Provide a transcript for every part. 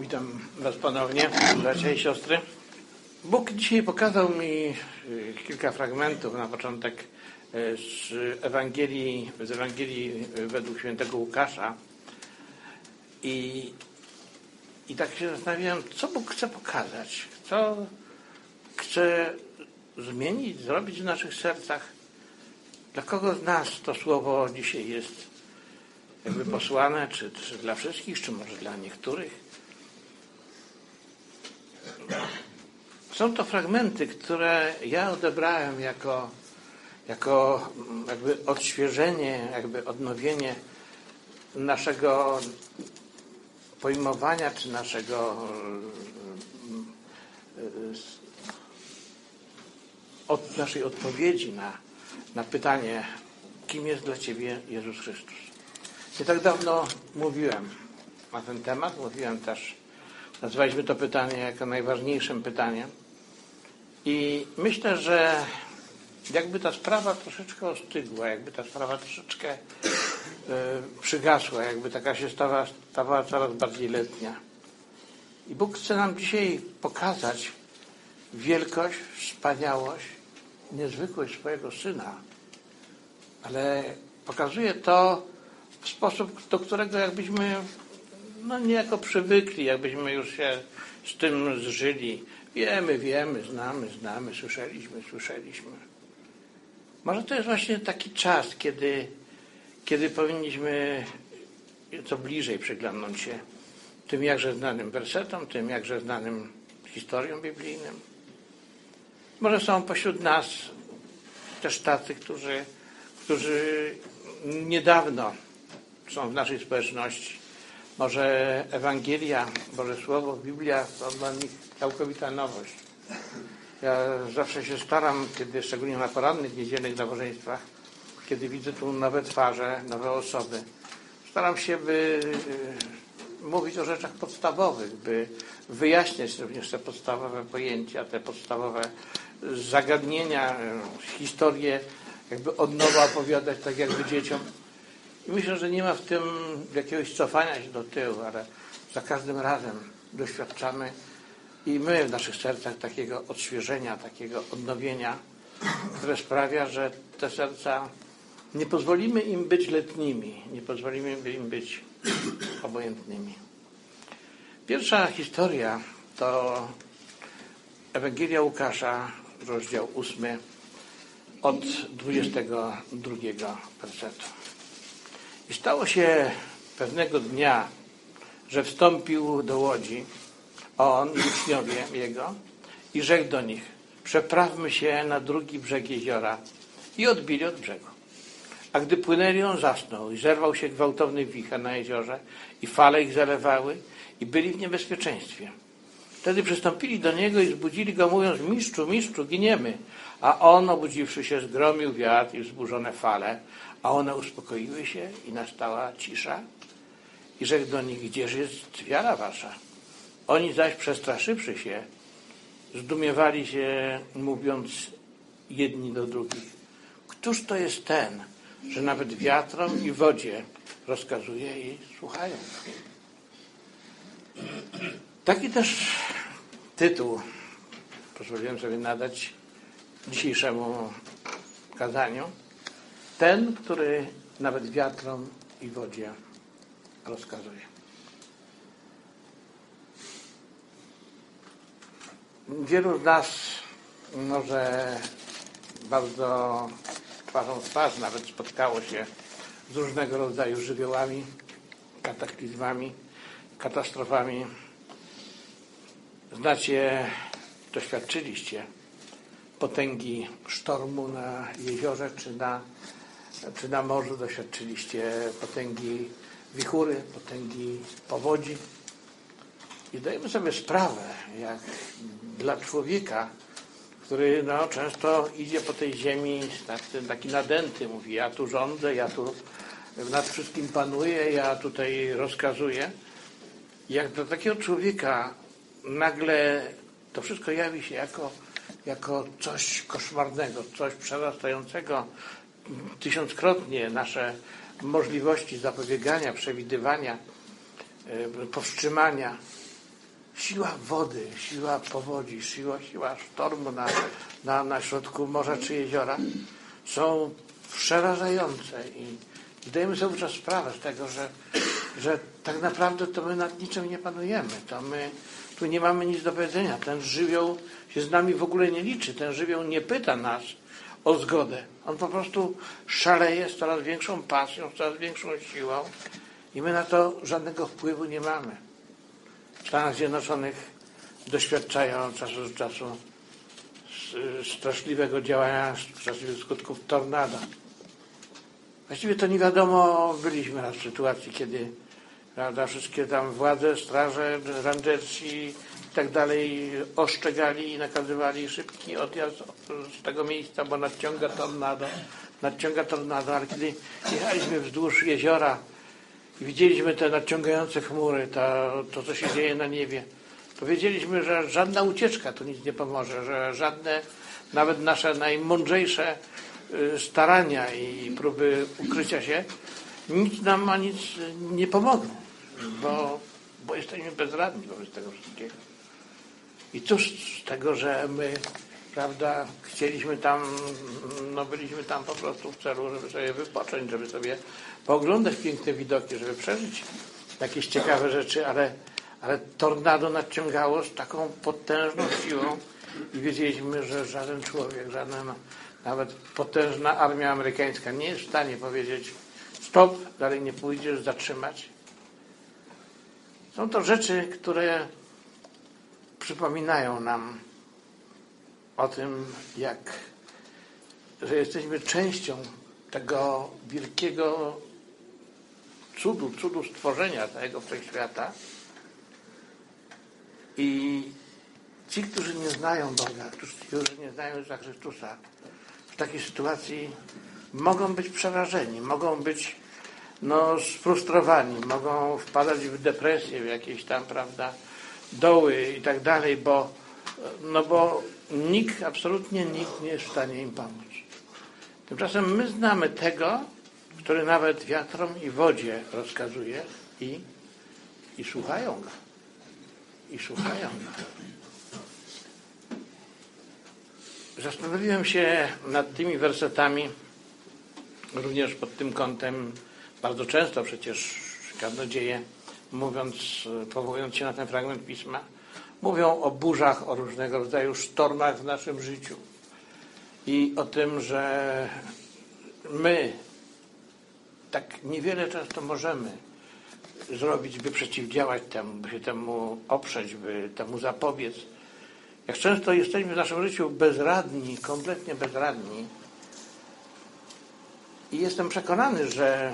Witam Was ponownie, bracia i siostry. Bóg dzisiaj pokazał mi kilka fragmentów na początek z Ewangelii według świętego Łukasza i tak się zastanawiałem, co Bóg chce pokazać, co chce zmienić, zrobić w naszych sercach. Dla kogo z nas to słowo dzisiaj jest jakby posłane, czy dla wszystkich, czy może dla niektórych. Są to fragmenty, które ja odebrałem jako jakby odświeżenie, jakby odnowienie naszego pojmowania, czy naszej odpowiedzi na pytanie, kim jest dla Ciebie Jezus Chrystus. Nie tak dawno mówiłem na ten temat, mówiłem też, nazwaliśmy to pytanie jako najważniejszym pytaniem i myślę, że jakby ta sprawa troszeczkę ostygła, jakby ta sprawa troszeczkę przygasła, jakby taka się stawała coraz bardziej letnia. I Bóg chce nam dzisiaj pokazać wielkość, wspaniałość, niezwykłość swojego Syna, ale pokazuje to w sposób, do którego jakbyśmy niejako przywykli, jakbyśmy już się z tym zżyli. Wiemy, znamy, słyszeliśmy. Może to jest właśnie taki czas, kiedy powinniśmy co bliżej przyglądnąć się tym jakże znanym wersetom, tym jakże znanym historiom biblijnym. Może są pośród nas też tacy, którzy niedawno są w naszej społeczności. Może Ewangelia, Boże Słowo, Biblia to dla nich całkowita nowość. Ja zawsze się staram, szczególnie na porannych, niedzielnych nabożeństwach, kiedy widzę tu nowe twarze, nowe osoby, staram się, by mówić o rzeczach podstawowych, by wyjaśniać również te podstawowe pojęcia, te podstawowe zagadnienia, historię, jakby od nowa opowiadać tak jakby dzieciom. I myślę, że nie ma w tym jakiegoś cofania się do tyłu, ale za każdym razem doświadczamy i my w naszych sercach takiego odświeżenia, takiego odnowienia, które sprawia, że te serca nie pozwolimy im być letnimi, nie pozwolimy im być obojętnymi. Pierwsza historia to Ewangelia Łukasza, rozdział 8, od 22 wersetu. I stało się pewnego dnia, że wstąpił do łodzi, on i uczniowie jego, i rzekł do nich: przeprawmy się na drugi brzeg jeziora. I odbili od brzegu. A gdy płynęli, on zasnął i zerwał się gwałtowny wicher na jeziorze i fale ich zalewały i byli w niebezpieczeństwie. Wtedy przystąpili do niego i zbudzili go, mówiąc: mistrzu, giniemy. A on, obudziwszy się, zgromił wiatr i wzburzone fale, a one uspokoiły się i nastała cisza. I rzekł do nich: gdzież jest wiara wasza? Oni zaś, przestraszywszy się, zdumiewali się, mówiąc jedni do drugich: któż to jest ten, że nawet wiatrom i wodzie rozkazuje i słuchają? Taki też tytuł pozwoliłem sobie nadać dzisiejszemu kazaniu. Ten, który nawet wiatrom i wodzie rozkazuje. Wielu z nas może bardzo twarzą w twarz nawet spotkało się z różnego rodzaju żywiołami, kataklizmami, katastrofami. Znacie, doświadczyliście potęgi sztormu na jeziorze czy na morzu, doświadczyliście potęgi wichury, potęgi powodzi. I zdajemy sobie sprawę, jak dla człowieka, który często idzie po tej ziemi taki nadęty, mówi: ja tu rządzę, ja tu nad wszystkim panuję, ja tutaj rozkazuję. Jak dla takiego człowieka nagle to wszystko jawi się jako coś koszmarnego, coś przerastającego tysiąckrotnie nasze możliwości zapobiegania, przewidywania, powstrzymania. siła wody, siła powodzi, siła sztormu na środku morza czy jeziora są przerażające i zdajemy sobie wówczas sprawę z tego, że tak naprawdę to my nad niczym nie panujemy. To my tu nie mamy nic do powiedzenia. Ten żywioł się z nami w ogóle nie liczy. Ten żywioł nie pyta nas o zgodę. On po prostu szaleje z coraz większą pasją, z coraz większą siłą i my na to żadnego wpływu nie mamy. W Stanach Zjednoczonych doświadczają od czasu do czasu straszliwego działania, straszliwych skutków tornada. Właściwie to nie wiadomo, byliśmy raz w sytuacji, kiedy, prawda, wszystkie tam władze, straże, rangersi i tak dalej oszczegali i nakazywali szybki odjazd z tego miejsca, bo nadciąga tornado, ale kiedy jechaliśmy wzdłuż jeziora i widzieliśmy te nadciągające chmury, to co się dzieje na niebie, to wiedzieliśmy, że żadna ucieczka tu nic nie pomoże, że żadne, nawet nasze najmądrzejsze starania i próby ukrycia się nic nam nie pomogą, bo jesteśmy bezradni wobec tego wszystkiego. I cóż z tego, że my, prawda, chcieliśmy tam, byliśmy tam po prostu w celu, żeby sobie wypocząć, żeby sobie pooglądać piękne widoki, żeby przeżyć jakieś ciekawe rzeczy, ale tornado nadciągało z taką potężną siłą i wiedzieliśmy, że żaden człowiek, nawet potężna armia amerykańska nie jest w stanie powiedzieć stop, dalej nie pójdziesz, zatrzymać. Są to rzeczy, które przypominają nam o tym, że jesteśmy częścią tego wielkiego cudu stworzenia całego wszechświata i ci, którzy nie znają Boga, którzy nie znają Jezusa Chrystusa, w takiej sytuacji mogą być przerażeni, mogą być sfrustrowani, mogą wpadać w depresję, w jakieś tam, prawda, doły i tak dalej, bo absolutnie nikt nie jest w stanie im pomóc. Tymczasem my znamy tego, który nawet wiatrom i wodzie rozkazuje i słuchają go. I słuchają go. Zastanowiłem się nad tymi wersetami również pod tym kątem. Bardzo często przecież kaznodzieje, powołując się na ten fragment Pisma, mówią o burzach, o różnego rodzaju sztormach w naszym życiu i o tym, że my tak niewiele często możemy zrobić, by przeciwdziałać temu, by się temu oprzeć, by temu zapobiec. Jak często jesteśmy w naszym życiu bezradni, kompletnie bezradni. I jestem przekonany, że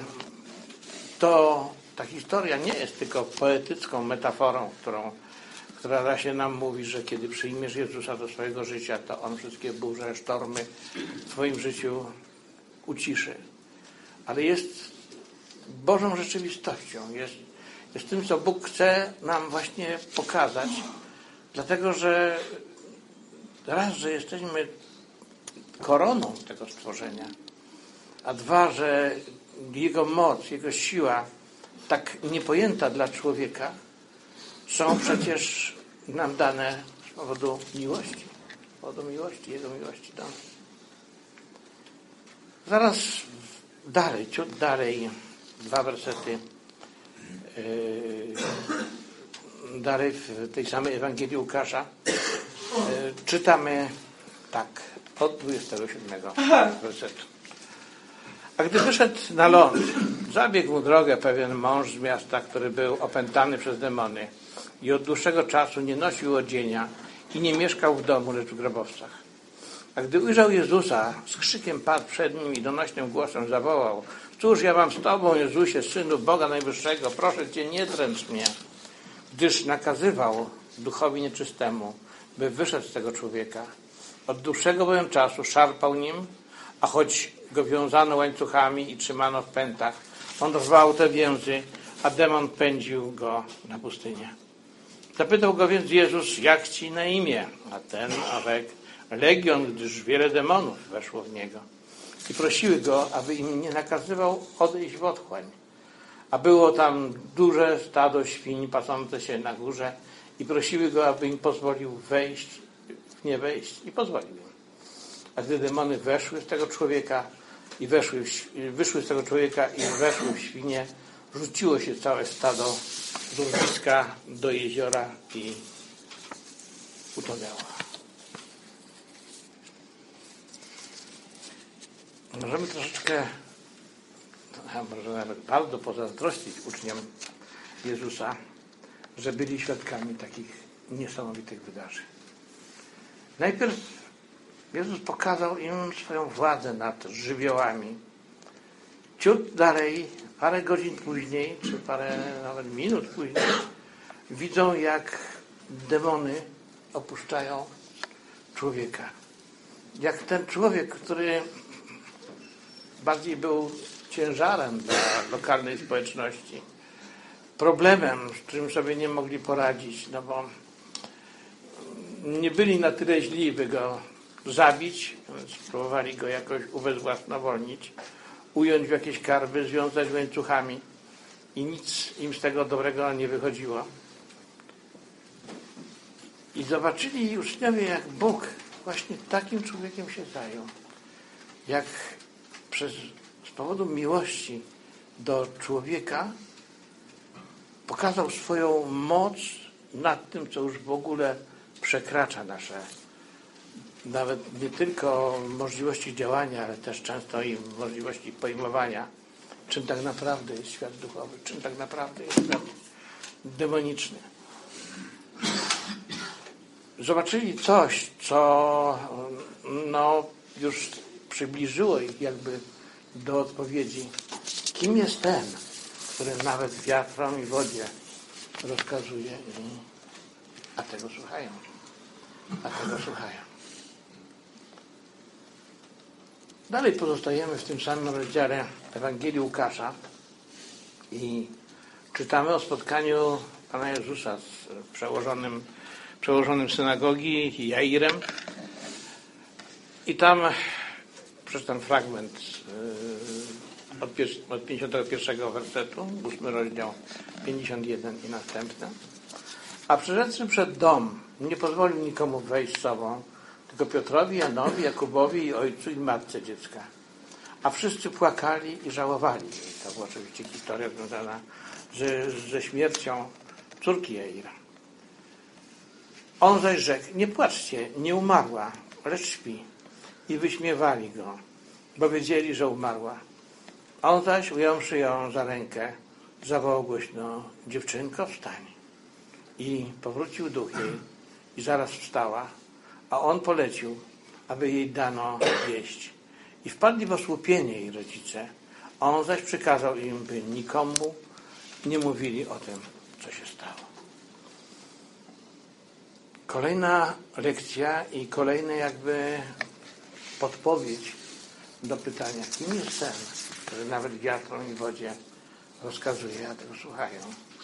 ta historia nie jest tylko poetycką metaforą, która da się nam mówi, że kiedy przyjmiesz Jezusa do swojego życia, to On wszystkie burze, sztormy w swoim życiu uciszy. Ale jest Bożą rzeczywistością. Jest tym, co Bóg chce nam właśnie pokazać. Dlatego, że raz, że jesteśmy koroną tego stworzenia, a dwa, że Jego moc, Jego siła, tak niepojęta dla człowieka, są przecież nam dane z powodu miłości. Z powodu miłości, Jego miłości do nas. Zaraz ciut dalej, 2 wersety dalej w tej samej Ewangelii Łukasza czytamy tak, od 27 wersetu. A gdy wyszedł na ląd, zabiegł mu drogę pewien mąż z miasta, który był opętany przez demony i od dłuższego czasu nie nosił odzienia i nie mieszkał w domu, lecz w grobowcach. A gdy ujrzał Jezusa, z krzykiem padł przed nim i donośnym głosem zawołał: cóż ja mam z Tobą, Jezusie, Synu Boga Najwyższego, proszę Cię, nie dręcz mnie, gdyż nakazywał duchowi nieczystemu, by wyszedł z tego człowieka. Od dłuższego bowiem czasu szarpał nim, a choć go wiązano łańcuchami i trzymano w pętach, on rwał te więzy, a demon pędził go na pustynię. Zapytał go więc Jezus: jak ci na imię? A ten rzekł: Legion, gdyż wiele demonów weszło w niego. I prosiły go, aby im nie nakazywał odejść w otchłań. A było tam duże stado świń pasące się na górze i prosiły go, aby im pozwolił wejść, nie wejść, i pozwolił im. A gdy demony weszły z tego człowieka i wyszły z tego człowieka i weszły w świnie, rzuciło się całe stado z urwiska do jeziora i utonęło. Możemy troszeczkę, może nawet bardzo pozazdrościć uczniom Jezusa, że byli świadkami takich niesamowitych wydarzeń. Najpierw Jezus pokazał im swoją władzę nad żywiołami. Ciut dalej, parę godzin później, czy parę nawet minut później, widzą, jak demony opuszczają człowieka. Jak ten człowiek, który bardziej był ciężarem dla lokalnej społeczności, problemem, z którym sobie nie mogli poradzić, no bo nie byli na tyle źli, by go zabić, więc próbowali go jakoś ubezwłasnowolnić, ująć w jakieś karby, związać łańcuchami i nic im z tego dobrego nie wychodziło. I zobaczyli uczniowie, jak Bóg właśnie takim człowiekiem się zajął. Jak z powodu miłości do człowieka pokazał swoją moc nad tym, co już w ogóle przekracza nasze nawet nie tylko możliwości działania, ale też często i możliwości pojmowania, czym tak naprawdę jest świat duchowy, czym tak naprawdę jest świat demoniczny. Zobaczyli coś, co już przybliżyło ich jakby do odpowiedzi, kim jest ten, który nawet wiatrom i wodzie rozkazuje, a tego słuchają. Dalej pozostajemy w tym samym rozdziale Ewangelii Łukasza i czytamy o spotkaniu Pana Jezusa z przełożonym synagogi Jairem. I tam przeczytam fragment od 51 wersetu, 8 rozdział 51 i następne. A przyszedłszy przed dom, nie pozwolił nikomu wejść z sobą, tylko Piotrowi, Janowi, Jakubowi i ojcu i matce dziecka. A wszyscy płakali i żałowali. To była oczywiście historia związana ze śmiercią córki Jaira. On zaś rzekł, nie płaczcie, nie umarła, lecz śpi. I wyśmiewali go, bo wiedzieli, że umarła. On zaś, ująwszy ją za rękę, zawołał głośno, dziewczynko, wstań. I powrócił duch jej i zaraz wstała, a on polecił, aby jej dano jeść. I wpadli w osłupienie jej rodzice, a on zaś przykazał im, by nikomu nie mówili o tym, co się stało. Kolejna lekcja i kolejna jakby podpowiedź do pytania, kim jest ten, który nawet wiatrom i wodzie rozkazuje, a tego słuchają.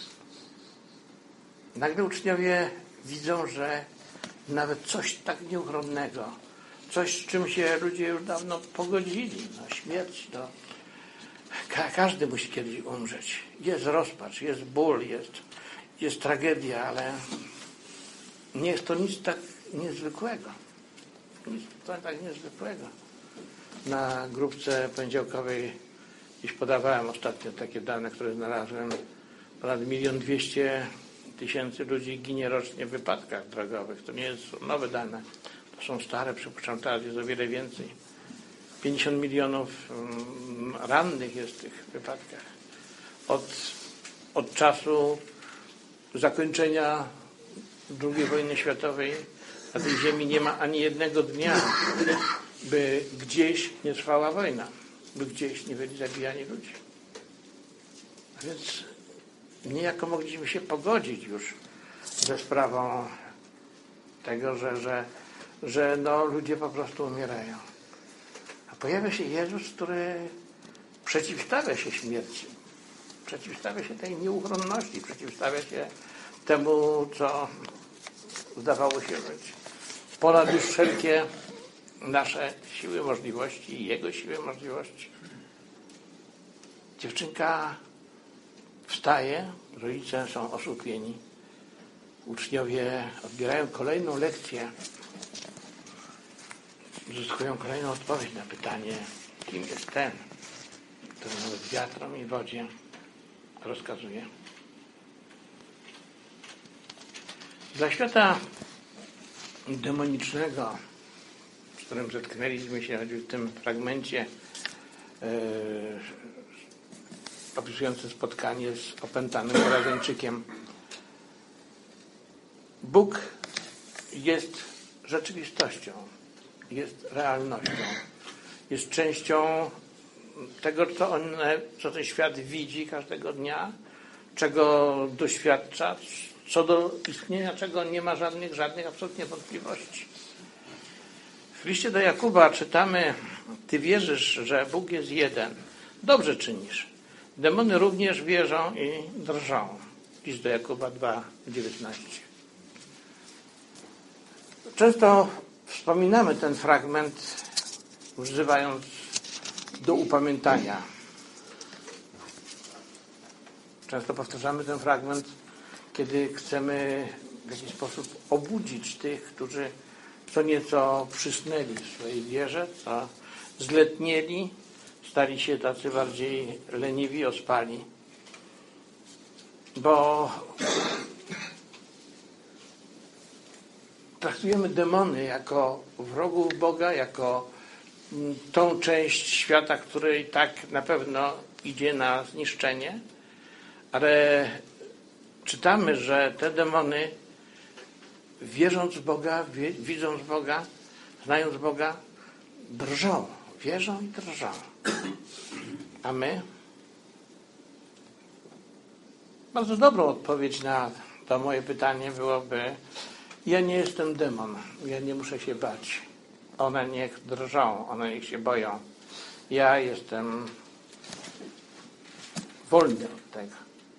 Nagle uczniowie widzą, że nawet coś tak nieuchronnego, coś, z czym się ludzie już dawno pogodzili, śmierć, każdy musi kiedyś umrzeć. Jest rozpacz, jest ból, jest tragedia, ale nie jest to nic tak niezwykłego. Nic tak niezwykłego. Na grupce poniedziałkowej gdzieś podawałem ostatnio takie dane, które znalazłem. Ponad 1 200 000 ludzi ginie rocznie w wypadkach drogowych. To nie są nowe dane. To są stare, przypuszczam, teraz jest o wiele więcej. 50 milionów rannych jest w tych wypadkach. Od czasu zakończenia II wojny światowej na tej ziemi nie ma ani jednego dnia, by gdzieś nie trwała wojna, by gdzieś nie byli zabijani ludzie. A więc niejako mogliśmy się pogodzić już ze sprawą tego, że ludzie po prostu umierają. A pojawia się Jezus, który przeciwstawia się śmierci, przeciwstawia się tej nieuchronności, przeciwstawia się temu, co zdawało się być ponad już wszelkie nasze siły, możliwości i Jego siły, możliwości. Dziewczynka wstaje, rodzice są osłupieni, uczniowie odbierają kolejną lekcję, uzyskują kolejną odpowiedź na pytanie, kim jest ten, który nawet wiatrom i wodzie rozkazuje. Dla świata demonicznego, z którym zetknęliśmy się choćby w tym fragmencie opisującym spotkanie z opętanym Korazeńczykiem, Bóg jest rzeczywistością, jest realnością, jest częścią tego, co ten świat widzi każdego dnia, czego doświadcza, co do istnienia czego nie ma żadnych absolutnie wątpliwości. W liście do Jakuba czytamy: Ty wierzysz, że Bóg jest jeden. Dobrze czynisz. Demony również wierzą i drżą. List do Jakuba 2:19. Często wspominamy ten fragment, używając do upamiętania. Często powtarzamy ten fragment, kiedy chcemy w jakiś sposób obudzić tych, którzy co nieco przysnęli w swojej wierze, co zletnieli, stali się tacy bardziej leniwi, ospali. Bo traktujemy demony jako wrogów Boga, jako tą część świata, której tak na pewno idzie na zniszczenie, ale czytamy, że te demony, wierząc w Boga, widząc Boga, znając Boga, drżą, wierzą i drżą. A my? Bardzo dobrą odpowiedź na to moje pytanie byłoby: ja nie jestem demon, ja nie muszę się bać. One niech drżą, one niech się boją. Ja jestem wolny od tego.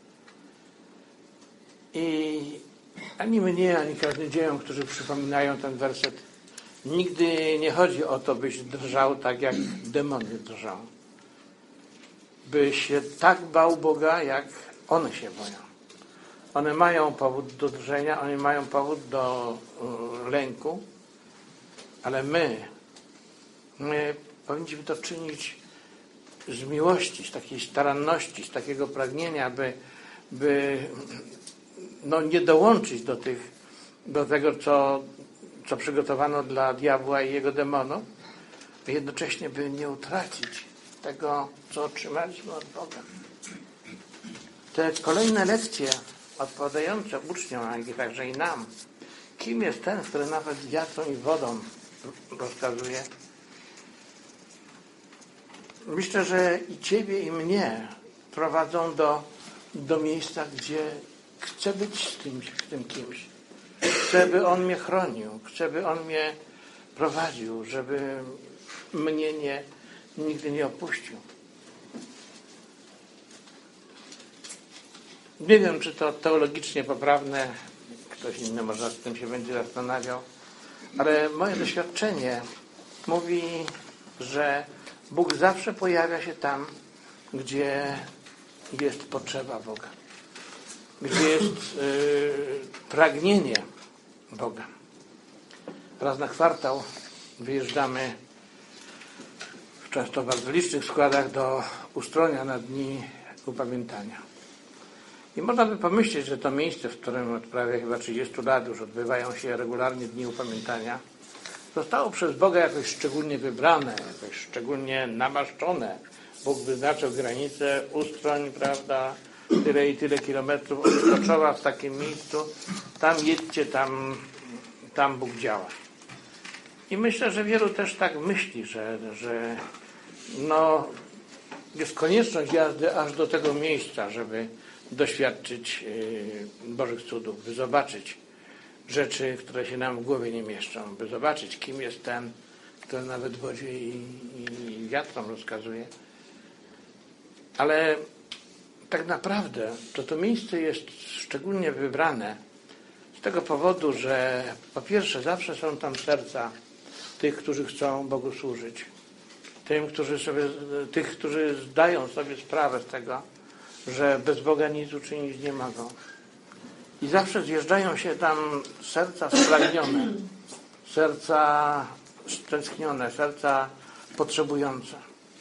I ani mnie, ani kaznodziejom, którzy przypominają ten werset, nigdy nie chodzi o to, byś drżał tak, jak demony drżą. Byś się tak bał Boga, jak one się boją. One mają powód do drżenia, one mają powód do lęku, ale my powinniśmy to czynić z miłości, z takiej staranności, z takiego pragnienia, by nie dołączyć do tego, co przygotowano dla diabła i jego demonów, a jednocześnie by nie utracić tego, co otrzymaliśmy od Boga. Te kolejne lekcje odpowiadające uczniom, a także i nam, kim jest ten, który nawet wiatrom i wodą rozkazuje. Myślę, że i ciebie, i mnie prowadzą do miejsca, gdzie chcę być z tym kimś. Chcę, by on mnie chronił. Chcę, by on mnie prowadził, żeby mnie nigdy nie opuścił. Nie wiem, czy to teologicznie poprawne, ktoś inny może nad tym się będzie zastanawiał, ale moje doświadczenie mówi, że Bóg zawsze pojawia się tam, gdzie jest potrzeba Boga, gdzie jest pragnienie Boga. Raz na kwartał wyjeżdżamy w często bardzo licznych składach do Ustronia na dni upamiętania. I można by pomyśleć, że to miejsce, w którym od prawie chyba 30 lat już odbywają się regularnie dni upamiętania, zostało przez Boga jakoś szczególnie wybrane, jakoś szczególnie namaszczone. Bóg wyznaczył granice, Ustroń, prawda, tyle i tyle kilometrów od Stoczowa w takim miejscu, tam jedźcie, tam Bóg działa. I myślę, że wielu też tak myśli, że jest konieczność jazdy aż do tego miejsca, żeby doświadczyć Bożych cudów, by zobaczyć rzeczy, które się nam w głowie nie mieszczą, by zobaczyć, kim jest ten, który nawet wodzie i wiatrom rozkazuje. Ale tak naprawdę to miejsce jest szczególnie wybrane z tego powodu, że po pierwsze zawsze są tam serca tych, którzy chcą Bogu służyć. Tych, którzy zdają sobie sprawę z tego, że bez Boga nic uczynić nie mogą. I zawsze zjeżdżają się tam serca spragnione, serca stęsknione, serca potrzebujące.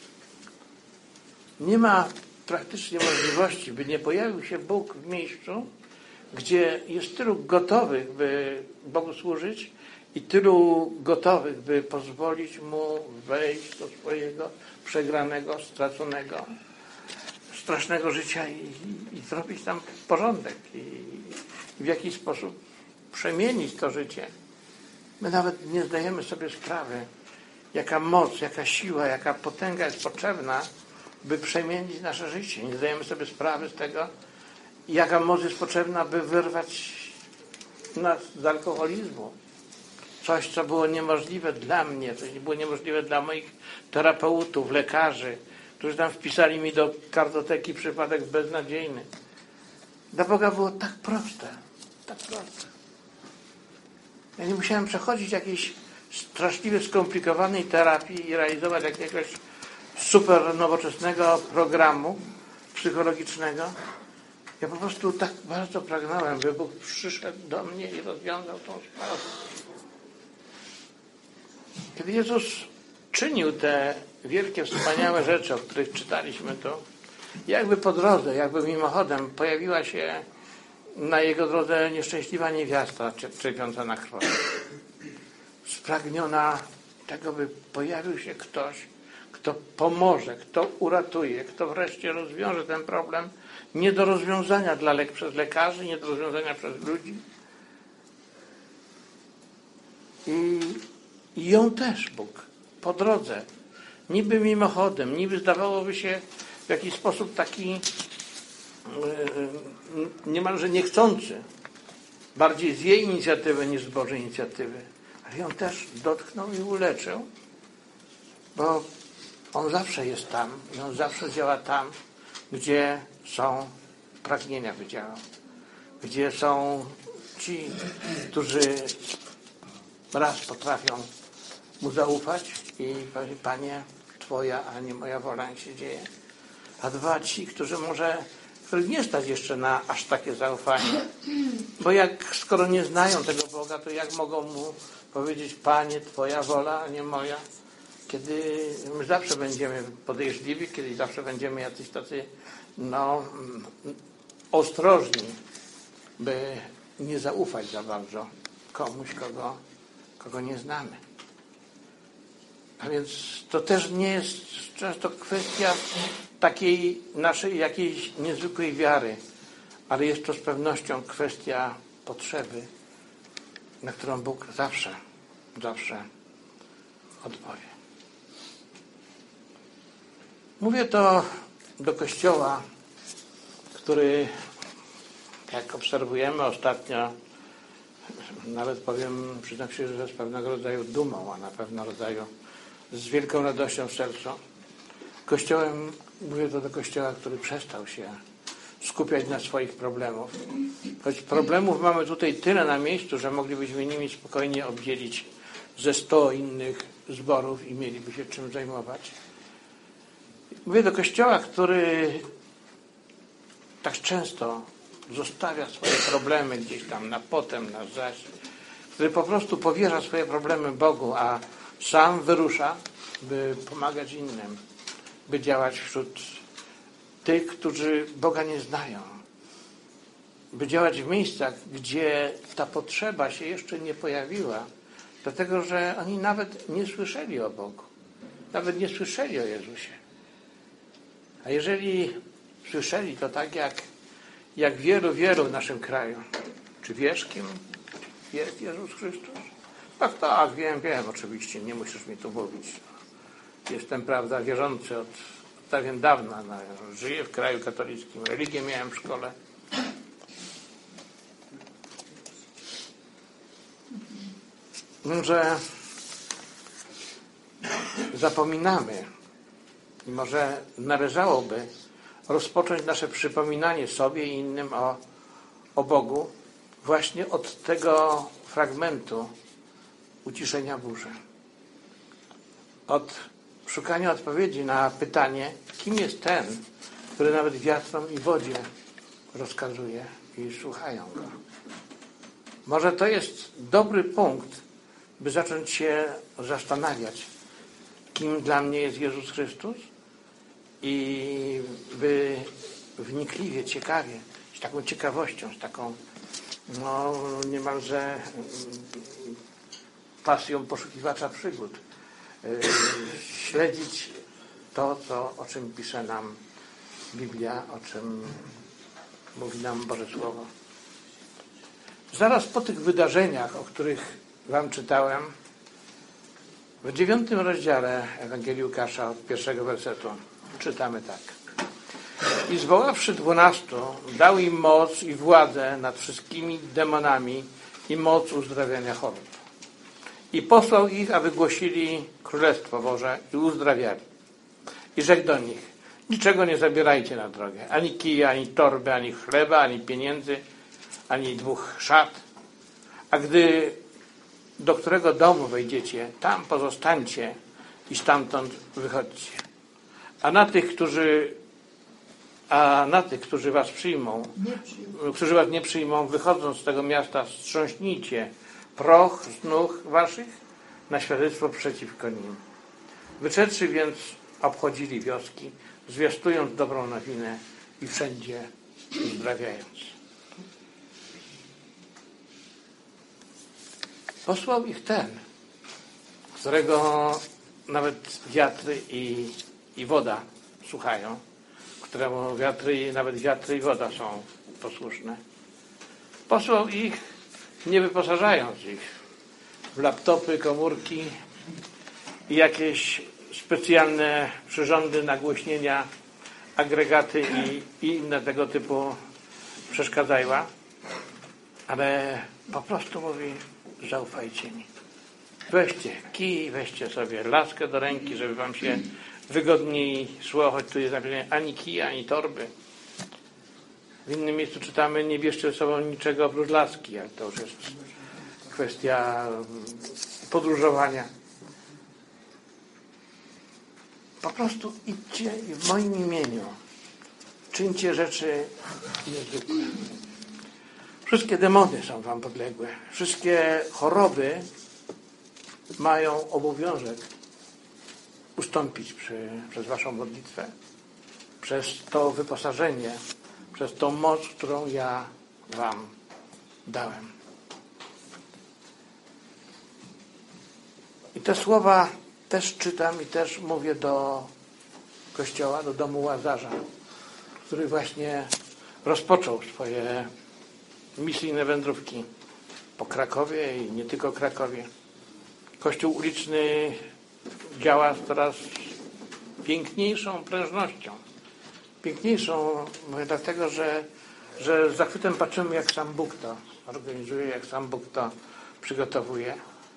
Nie ma praktycznie możliwości, by nie pojawił się Bóg w miejscu, gdzie jest tylu gotowych, by Bogu służyć i tylu gotowych, by pozwolić Mu wejść do swojego przegranego, straconego, strasznego życia i zrobić tam porządek i w jakiś sposób przemienić to życie. My nawet nie zdajemy sobie sprawy, jaka moc, jaka siła, jaka potęga jest potrzebna, by przemienić nasze życie. Nie zdajemy sobie sprawy z tego, jaka moc jest potrzebna, by wyrwać nas z alkoholizmu. Coś, co było niemożliwe dla mnie, coś było niemożliwe dla moich terapeutów, lekarzy, którzy tam wpisali mi do kartoteki przypadek beznadziejny. Dla Boga było tak proste, tak proste. Ja nie musiałem przechodzić jakiejś straszliwie skomplikowanej terapii i realizować jakiegoś super nowoczesnego programu psychologicznego. Ja po prostu tak bardzo pragnąłem, by Bóg przyszedł do mnie i rozwiązał tą sprawę. Kiedy Jezus czynił te wielkie, wspaniałe rzeczy, o których czytaliśmy tu, jakby po drodze, jakby mimochodem pojawiła się na Jego drodze nieszczęśliwa niewiasta cierpiąca na krwotok. Spragniona tego, by pojawił się ktoś, kto pomoże, kto uratuje, kto wreszcie rozwiąże ten problem nie do rozwiązania przez lekarzy, nie do rozwiązania przez ludzi. I ją też Bóg po drodze, niby mimochodem, niby zdawałoby się w jakiś sposób taki niemalże niechcący, bardziej z jej inicjatywy niż z Bożej inicjatywy, ale ją też dotknął i uleczył, bo On zawsze jest tam i On zawsze działa tam, gdzie są pragnienia, by działał, gdzie są ci, którzy raz potrafią Mu zaufać i powiedzieć: Panie, Twoja, a nie moja wola niech się dzieje. A dwa, ci, których nie stać jeszcze na aż takie zaufanie. Bo skoro nie znają tego Boga, to jak mogą Mu powiedzieć: Panie, Twoja wola, a nie moja? Kiedy my zawsze będziemy podejrzliwi, kiedy zawsze będziemy jacyś tacy ostrożni, by nie zaufać za bardzo komuś, kogo nie znamy. A więc to też nie jest często kwestia takiej naszej jakiejś niezwykłej wiary, ale jest to z pewnością kwestia potrzeby, na którą Bóg zawsze odpowie. Mówię to do Kościoła, który, jak obserwujemy ostatnio, nawet powiem, przyznam się, że z pewnego rodzaju dumą, a na pewno rodzaju z wielką radością w sercu. Kościołem, mówię to do Kościoła, który przestał się skupiać na swoich problemach. Choć problemów mamy tutaj tyle na miejscu, że moglibyśmy nimi spokojnie obdzielić ze 100 innych zborów i mieliby się czym zajmować. Mówię do Kościoła, który tak często zostawia swoje problemy gdzieś tam na potem, na zaś, który po prostu powierza swoje problemy Bogu, a sam wyrusza, by pomagać innym, by działać wśród tych, którzy Boga nie znają, by działać w miejscach, gdzie ta potrzeba się jeszcze nie pojawiła, dlatego że oni nawet nie słyszeli o Bogu, nawet nie słyszeli o Jezusie. A jeżeli słyszeli, to tak jak wielu w naszym kraju. Czy wiesz, kim jest Jezus Chrystus? Tak, wiem, oczywiście, nie musisz mi tu mówić. Jestem, prawda, wierzący od dawien dawna. Żyję w kraju katolickim, religię miałem w szkole. Że zapominamy i może należałoby rozpocząć nasze przypominanie sobie i innym o Bogu właśnie od tego fragmentu uciszenia burzy. Od szukania odpowiedzi na pytanie, kim jest ten, który nawet wiatrom i wodzie rozkazuje i słuchają go. Może to jest dobry punkt, by zacząć się zastanawiać, kim dla mnie jest Jezus Chrystus i by wnikliwie, ciekawie, z taką ciekawością, z taką niemalże pasją poszukiwacza przygód śledzić to, o czym pisze nam Biblia, o czym mówi nam Boże Słowo. Zaraz po tych wydarzeniach, o których wam czytałem, w 9 rozdziale Ewangelii Łukasza od 1 wersetu czytamy tak. I zwoławszy 12, dał im moc i władzę nad wszystkimi demonami i moc uzdrawiania chorób. I posłał ich, aby głosili Królestwo Boże i uzdrawiali. I rzekł do nich, niczego nie zabierajcie na drogę, ani kija, ani torby, ani chleba, ani pieniędzy, ani 2 szat. A gdy do którego domu wejdziecie, tam pozostańcie i stamtąd wychodźcie. A na tych, którzy was przyjmą, którzy was nie przyjmą, wychodząc z tego miasta, strząśnijcie proch z nóg waszych na świadectwo przeciwko nim. Wyszedłszy więc obchodzili wioski, zwiastując dobrą nowinę i wszędzie uzdrawiając. Posłał ich ten, którego nawet wiatry i woda słuchają, któremu nawet wiatry i woda są posłuszne. Posłał ich, nie wyposażając ich w laptopy, komórki i jakieś specjalne przyrządy nagłośnienia, agregaty i inne tego typu przeszkadzajła, ale po prostu mówi, zaufajcie mi. Weźcie kij, weźcie sobie laskę do ręki, żeby wam się wygodniej szło, choć tu jest napisane ani kija, ani torby. W innym miejscu czytamy, nie bierzcie ze sobą niczego oprócz laski, jak to już jest kwestia podróżowania. Po prostu idźcie i w moim imieniu czyńcie rzeczy niezwykłe. Wszystkie demony są wam podległe. Wszystkie choroby mają obowiązek ustąpić przez waszą modlitwę, przez to wyposażenie, przez tą moc, którą ja wam dałem. I te słowa też czytam i też mówię do Kościoła, do domu Łazarza, który właśnie rozpoczął swoje misyjne wędrówki po Krakowie i nie tylko Krakowie. Kościół uliczny działa z coraz piękniejszą prężnością. Piękniejszą, mówię dlatego, że z zachwytem patrzymy, jak sam Bóg to organizuje, jak sam Bóg to przygotowuje.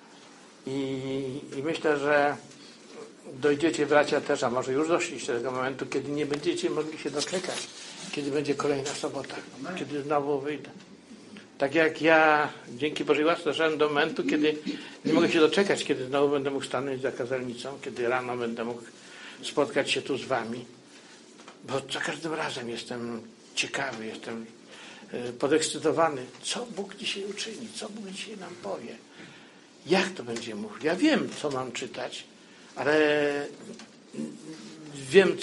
I myślę, że dojdziecie, bracia, też, a może już doszliście do tego momentu, kiedy nie będziecie mogli się doczekać, kiedy będzie kolejna sobota, kiedy znowu wyjdę. Tak jak ja, dzięki Bożej łasce, doszedłem do momentu, kiedy nie mogę się doczekać, kiedy znowu będę mógł stanąć za kazalnicą, kiedy rano będę mógł spotkać się tu z wami. Bo za każdym razem jestem ciekawy, jestem podekscytowany, co Bóg dzisiaj uczyni, co Bóg dzisiaj nam powie. Jak to będzie mówił? Ja wiem, co mam czytać, ale wiem,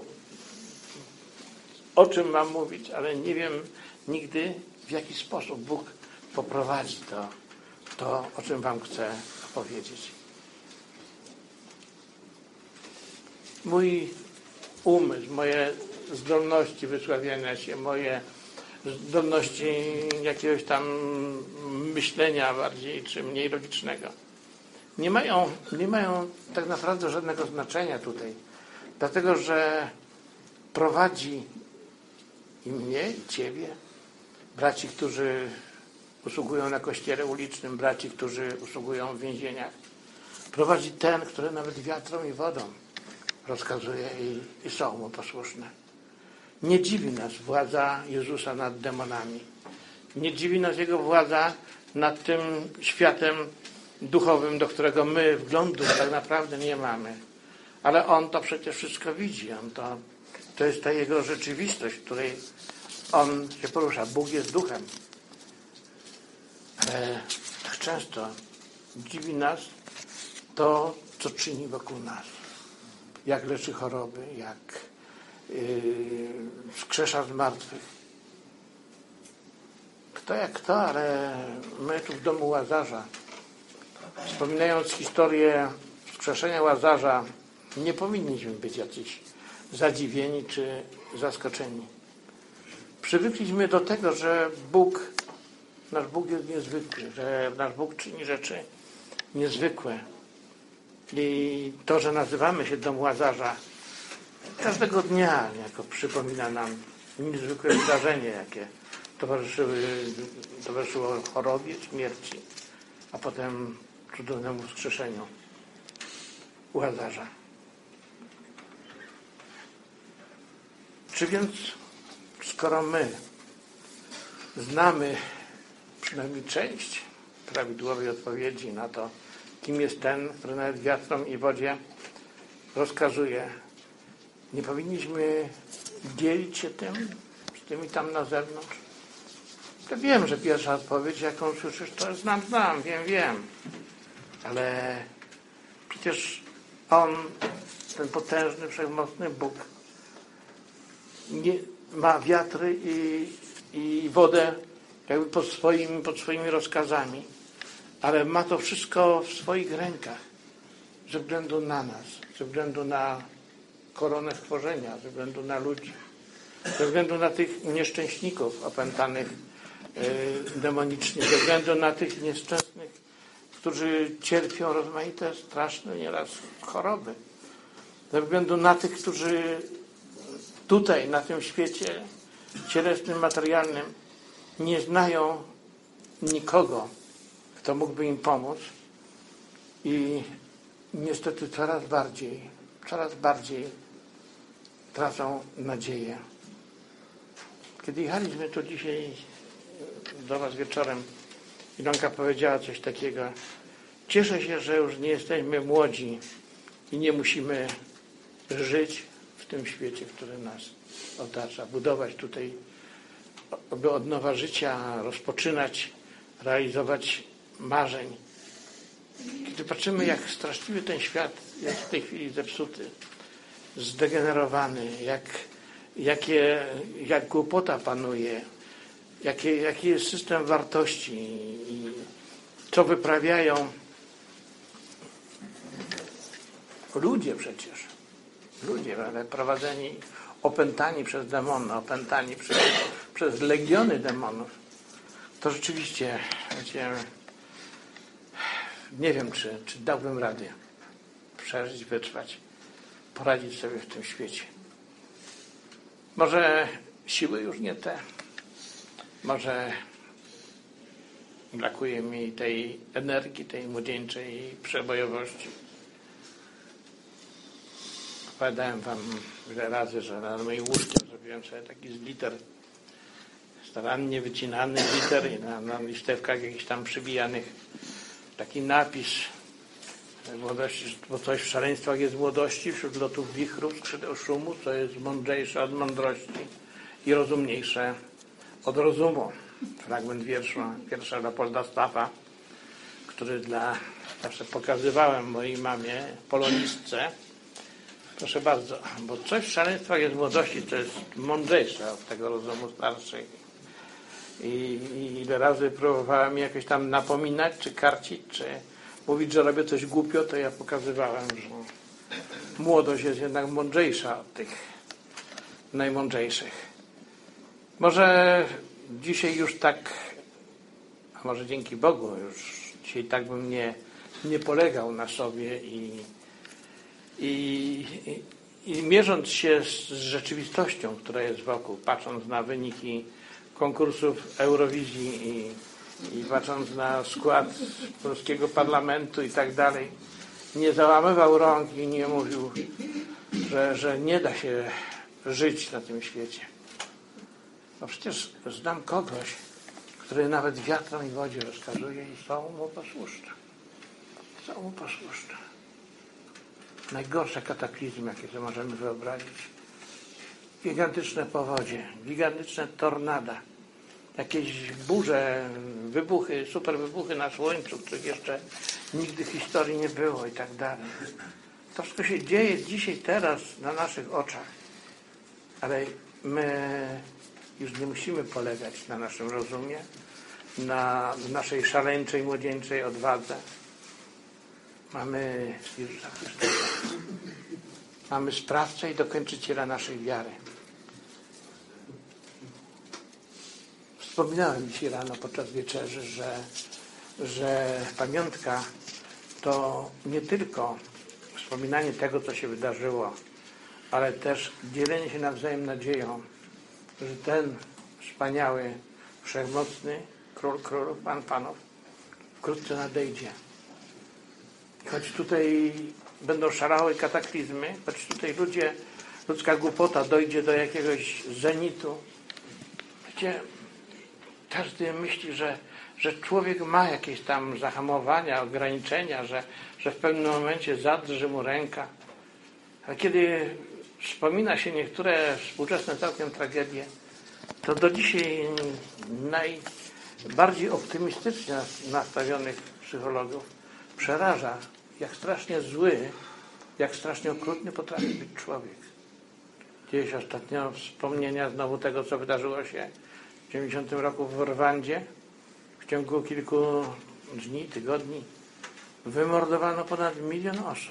o czym mam mówić, ale nie wiem nigdy, w jaki sposób Bóg poprowadzi to, o czym wam chcę powiedzieć. Mój umysł, moje zdolności wysławiania się, moje zdolności jakiegoś tam myślenia bardziej czy mniej logicznego nie mają tak naprawdę żadnego znaczenia tutaj, dlatego że prowadzi i mnie, i ciebie, braci, którzy usługują na kościele ulicznym, braci, którzy usługują w więzieniach. Prowadzi ten, który nawet wiatrom i wodą rozkazuje i są mu posłuszne. Nie dziwi nas władza Jezusa nad demonami. Nie dziwi nas Jego władza nad tym światem duchowym, do którego my wglądu tak naprawdę nie mamy. Ale On to przecież wszystko widzi. To jest ta Jego rzeczywistość, w której On się porusza. Bóg jest duchem. Tak często dziwi nas to, co czyni wokół nas. Jak leczy choroby, jak wskrzesza z martwych. Kto jak kto, ale my tu w domu Łazarza, wspominając historię wskrzeszenia Łazarza, nie powinniśmy być jacyś zadziwieni czy zaskoczeni. Przywykliśmy do tego, że nasz Bóg jest niezwykły, że nasz Bóg czyni rzeczy niezwykłe. I to, że nazywamy się Dom Łazarza, każdego dnia jako przypomina nam niezwykłe wydarzenie, jakie towarzyszyło chorobie, śmierci, a potem cudownemu wskrzeszeniu Łazarza. Czy więc, skoro my znamy przynajmniej część prawidłowej odpowiedzi na to, kim jest ten, który nawet wiatrom i wodzie rozkazuje, nie powinniśmy dzielić się tym z tymi tam na zewnątrz? To wiem, że pierwsza odpowiedź, jaką słyszysz, to znam, wiem. Ale przecież On, ten potężny, wszechmocny Bóg, nie ma wiatry i wodę jakby pod swoimi rozkazami, ale ma to wszystko w swoich rękach ze względu na nas, ze względu na koronę stworzenia, ze względu na ludzi, ze względu na tych nieszczęśników opętanych demonicznie, ze względu na tych nieszczęsnych, którzy cierpią rozmaite, straszne nieraz choroby, ze względu na tych, którzy tutaj, na tym świecie cielesnym, materialnym nie znają nikogo, kto mógłby im pomóc i niestety coraz bardziej tracą nadzieję. Kiedy jechaliśmy tu dzisiaj do Was wieczorem, Ilonka powiedziała coś takiego: cieszę się, że już nie jesteśmy młodzi i nie musimy żyć w tym świecie, który nas otacza, budować tutaj od nowa życia, rozpoczynać, realizować marzeń. Kiedy patrzymy, jak straszliwy ten świat jest w tej chwili zepsuty, zdegenerowany, jak głupota panuje, jaki jest system wartości i co wyprawiają ludzie przecież. Ludzie, ale prowadzeni, opętani przez demony, opętani przez legiony demonów. To rzeczywiście, wiecie, nie wiem, czy dałbym radę przeżyć, wytrwać, poradzić sobie w tym świecie. Może siły już nie te, może brakuje mi tej energii, tej młodzieńczej przebojowości. Opowiadałem Wam wiele razy, że nad moim łóżkiem zrobiłem sobie taki z liter, starannie wycinany liter i na listewkach jakichś tam przybijanych taki napis młodości, bo coś w szaleństwach jest młodości, wśród lotów wichrów, skrzydeł szumu, co jest mądrzejsze od mądrości i rozumniejsze od rozumu. Fragment wiersza Leopolda Staffa, który zawsze pokazywałem mojej mamie, polonistce. Proszę bardzo, bo coś w szaleństwach jest młodości, to jest mądrzejsze od tego rozumu starszej. I ile razy próbowałem mi jakoś tam napominać, czy karcić, czy mówić, że robię coś głupio, to ja pokazywałem, że młodość jest jednak mądrzejsza od tych najmądrzejszych. Może dzisiaj już tak, a może dzięki Bogu już dzisiaj tak bym nie polegał na sobie i mierząc się z rzeczywistością, która jest wokół, patrząc na wyniki konkursów Eurowizji i patrząc na skład polskiego parlamentu i tak dalej, nie załamywał rąk i nie mówił, że nie da się żyć na tym świecie. No przecież znam kogoś, który nawet wiatrom i wodzie rozkazuje i są mu posłuszne. Są mu posłuszne. Najgorsze kataklizmy, jakie sobie możemy wyobrazić. Gigantyczne powodzie, gigantyczne tornada, jakieś burze, wybuchy, super wybuchy na Słońcu, których jeszcze nigdy w historii nie było i tak dalej. To wszystko się dzieje dzisiaj, teraz na naszych oczach. Ale my już nie musimy polegać na naszym rozumie, na naszej szaleńczej, młodzieńczej odwadze. Mamy Jezusa Chrystusa. Mamy sprawcę i dokończyciela naszej wiary. Wspominałem dzisiaj rano podczas wieczerzy, że pamiątka to nie tylko wspominanie tego, co się wydarzyło, ale też dzielenie się nawzajem nadzieją, że ten wspaniały, wszechmocny Król Królów, Pan Panów wkrótce nadejdzie. Choć tutaj będą szalały kataklizmy, choć tutaj ludzka głupota dojdzie do jakiegoś zenitu. Wiecie, każdy myśli, że człowiek ma jakieś tam zahamowania, ograniczenia, że w pewnym momencie zadrży mu ręka. A kiedy wspomina się niektóre współczesne całkiem tragedie, to do dzisiaj najbardziej optymistycznie nastawionych psychologów przeraża, jak strasznie zły, jak strasznie okrutny potrafi być człowiek. Gdzieś ostatnio wspomnienia znowu tego, co wydarzyło się w 90 roku w Rwandzie. W ciągu kilku dni, tygodni wymordowano ponad 1 milion osób.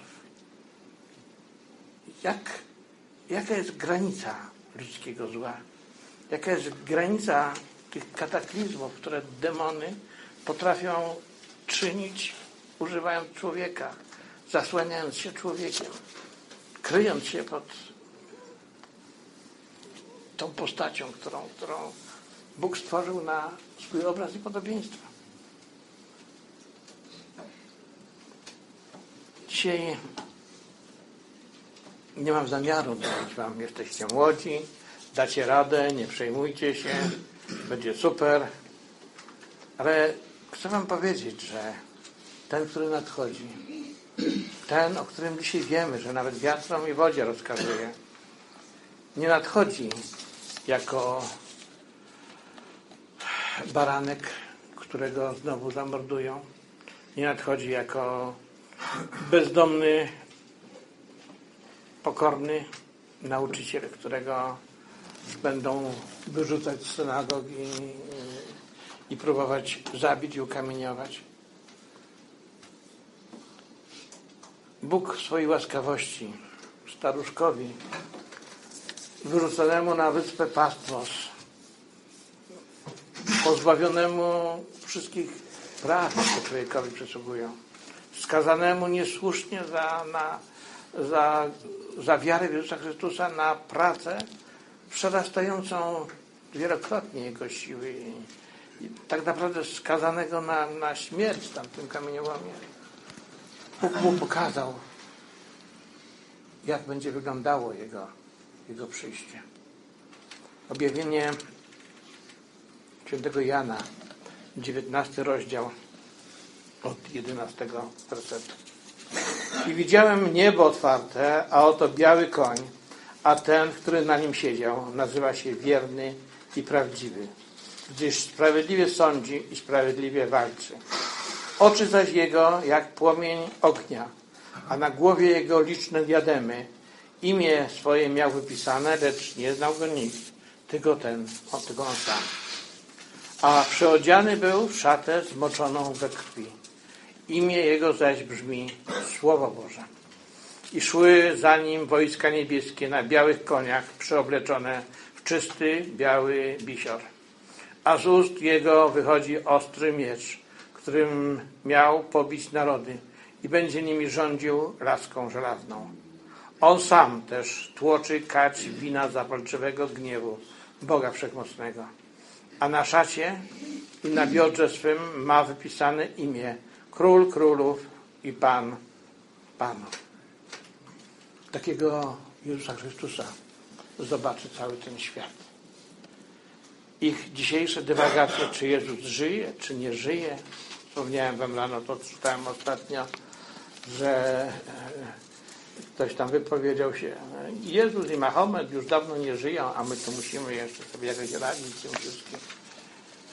Jaka jest granica ludzkiego zła? Jaka jest granica tych kataklizmów, które demony potrafią czynić, używając człowieka, zasłaniając się człowiekiem, kryjąc się pod tą postacią, którą Bóg stworzył na swój obraz i podobieństwo. Dzisiaj nie mam zamiaru mówić wam, jesteście młodzi, dacie radę, nie przejmujcie się, będzie super. Ale chcę wam powiedzieć, że ten, który nadchodzi, ten, o którym dzisiaj wiemy, że nawet wiatrom i wodzie rozkazuje, nie nadchodzi jako baranek, którego znowu zamordują. Nie nadchodzi jako bezdomny, pokorny nauczyciel, którego będą wyrzucać z synagogi i próbować zabić i ukamieniować. Bóg w swojej łaskawości staruszkowi wyrzuconemu na wyspę Patmos, pozbawionemu wszystkich praw, jakie człowiekowi przysługują, skazanemu niesłusznie za wiarę w Jezusa Chrystusa na pracę przerastającą wielokrotnie jego siły i tak naprawdę skazanego na śmierć w tamtym kamieniołomie. Bóg mu pokazał, jak będzie wyglądało jego przyjście. Objawienie świętego Jana, 19 rozdział od 11 wersetu. I widziałem niebo otwarte, a oto biały koń, a ten, który na nim siedział, nazywa się Wierny i Prawdziwy, gdyż sprawiedliwie sądzi i sprawiedliwie walczy. Oczy zaś jego jak płomień ognia, a na głowie jego liczne diademy. Imię swoje miał wypisane, lecz nie znał go nikt, tylko on sam. A przyodziany był w szatę zmoczoną we krwi. Imię jego zaś brzmi Słowo Boże. I szły za nim wojska niebieskie na białych koniach, przeobleczone w czysty, biały bisior. A z ust jego wychodzi ostry miecz, którym miał pobić narody i będzie nimi rządził laską żelazną. On sam też tłoczy kać wina zapalczywego gniewu Boga Wszechmocnego. A na szacie i na biodrze swym ma wypisane imię Król Królów i Pan Panów. Takiego Jezusa Chrystusa zobaczy cały ten świat. Ich dzisiejsze dywagacje, czy Jezus żyje, czy nie żyje. Wspomniałem wam rano, to czytałem ostatnio, że ktoś tam wypowiedział się, Jezus i Mahomet już dawno nie żyją, a my tu musimy jeszcze sobie jakoś radzić z tym wszystkim.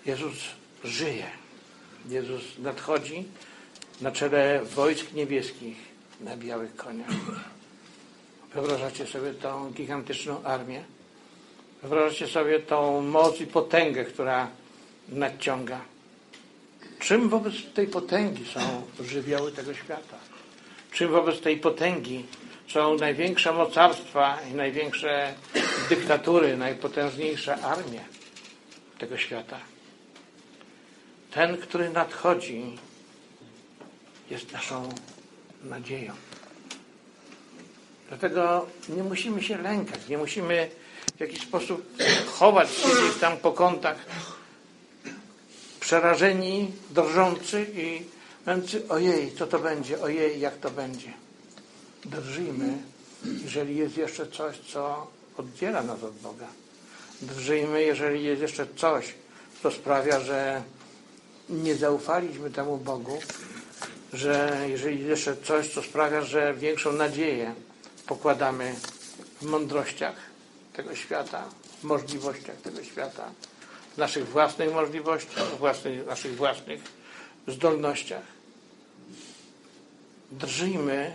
Jezus żyje. Jezus nadchodzi na czele wojsk niebieskich na białych koniach. Wyobrażacie sobie tą gigantyczną armię? Wyobrażacie sobie tą moc i potęgę, która nadciąga? Czym wobec tej potęgi są żywioły tego świata? Czym wobec tej potęgi są największe mocarstwa i największe dyktatury, najpotężniejsze armie tego świata? Ten, który nadchodzi, jest naszą nadzieją. Dlatego nie musimy się lękać, nie musimy w jakiś sposób chować się gdzieś tam po kątach, przerażeni, drżący i mówiący: ojej, co to będzie, ojej, jak to będzie. Drżyjmy, jeżeli jest jeszcze coś, co oddziela nas od Boga. Drżyjmy, jeżeli jest jeszcze coś, co sprawia, że nie zaufaliśmy temu Bogu, że jeżeli jest jeszcze coś, co sprawia, że większą nadzieję pokładamy w mądrościach tego świata, w możliwościach tego świata, w naszych własnych możliwościach, w naszych własnych zdolnościach. Drżyjmy,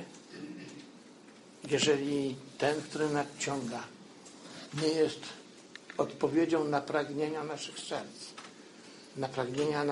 jeżeli ten, który nadciąga, nie jest odpowiedzią na pragnienia naszych serc, na pragnienia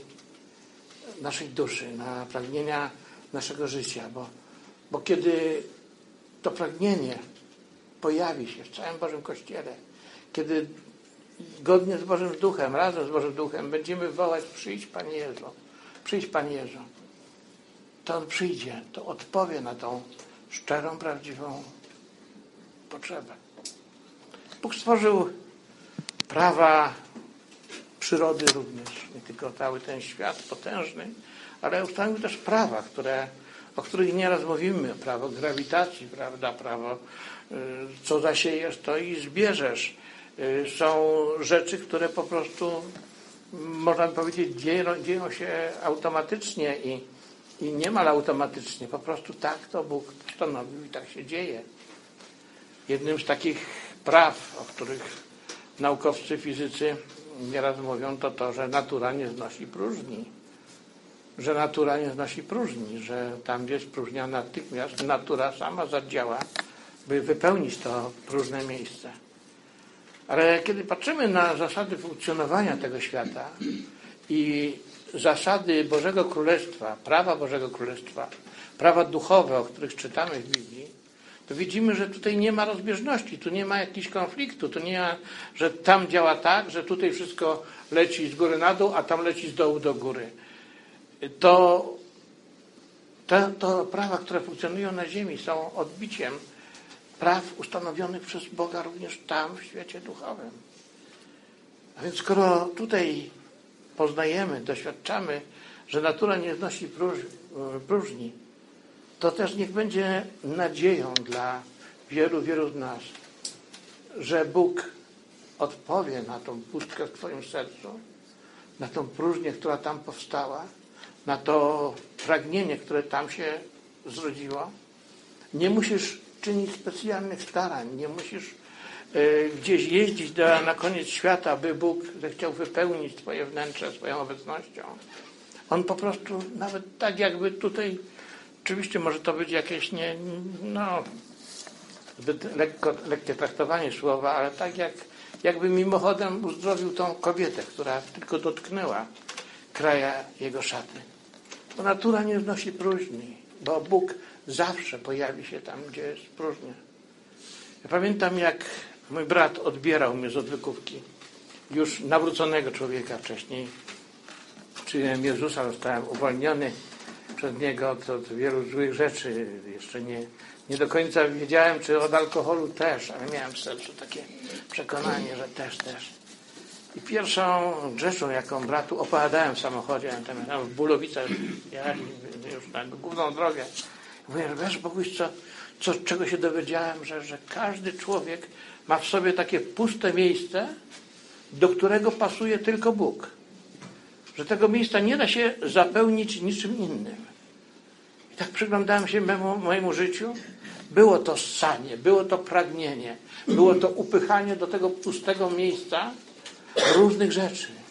naszej duszy, na pragnienia naszego życia, bo kiedy to pragnienie pojawi się w całym Bożym Kościele, kiedy godnie z Bożym Duchem, razem z Bożym Duchem będziemy wołać: przyjdź Panie Jezu, przyjdź Panie Jezu, to On przyjdzie, to odpowie na tą szczerą, prawdziwą potrzebę. Bóg stworzył prawa przyrody również, nie tylko cały ten świat potężny, ale ustanowił też prawa, o których nieraz mówimy: prawo grawitacji, prawda, prawo co zasiejesz, to i zbierzesz. Są rzeczy, które po prostu, można by powiedzieć, dzieją się automatycznie i niemal automatycznie. Po prostu tak to Bóg postanowił i tak się dzieje. Jednym z takich praw, o których naukowcy, fizycy nieraz mówią, to, że natura nie znosi próżni. Że natura nie znosi próżni, że tam, gdzie jest próżnia, natychmiast natura sama zadziała, by wypełnić to próżne miejsce. Ale kiedy patrzymy na zasady funkcjonowania tego świata i zasady Bożego Królestwa, prawa Bożego Królestwa, prawa duchowe, o których czytamy w Biblii, to widzimy, że tutaj nie ma rozbieżności, tu nie ma jakichś konfliktu, tu nie ma, że tam działa tak, że tutaj wszystko leci z góry na dół, a tam leci z dołu do góry. To prawa, które funkcjonują na ziemi, są odbiciem praw ustanowionych przez Boga również tam, w świecie duchowym. A więc skoro tutaj poznajemy, doświadczamy, że natura nie znosi próżni, to też niech będzie nadzieją dla wielu, wielu z nas, że Bóg odpowie na tą pustkę w Twoim sercu, na tą próżnię, która tam powstała, na to pragnienie, które tam się zrodziło. Nie musisz czynić specjalnych starań, nie musisz gdzieś jeździć na koniec świata, by Bóg zechciał wypełnić Twoje wnętrze swoją obecnością. On po prostu, nawet tak jakby tutaj, oczywiście może to być jakieś zbyt lekkie traktowanie słowa, ale tak jakby mimochodem uzdrowił tą kobietę, która tylko dotknęła kraja jego szaty. Bo natura nie znosi próżni, bo Bóg zawsze pojawi się tam, gdzie jest próżnia. Ja pamiętam, jak mój brat odbierał mnie z odwykówki, już nawróconego człowieka wcześniej. Przyjąłem Jezusa, zostałem uwolniony przez Niego od wielu złych rzeczy. Jeszcze nie do końca wiedziałem, czy od alkoholu też, ale miałem w sercu takie przekonanie, że też. I pierwszą rzeczą, jaką bratu opowiadałem w samochodzie, tam w Bulowicach, już na główną drogę, mówię: wiesz, Boguś, czego się dowiedziałem, że każdy człowiek ma w sobie takie puste miejsce, do którego pasuje tylko Bóg. Że tego miejsca nie da się zapełnić niczym innym. I tak przyglądałem się mojemu życiu. Było to ssanie, było to pragnienie, było to upychanie do tego pustego miejsca różnych rzeczy.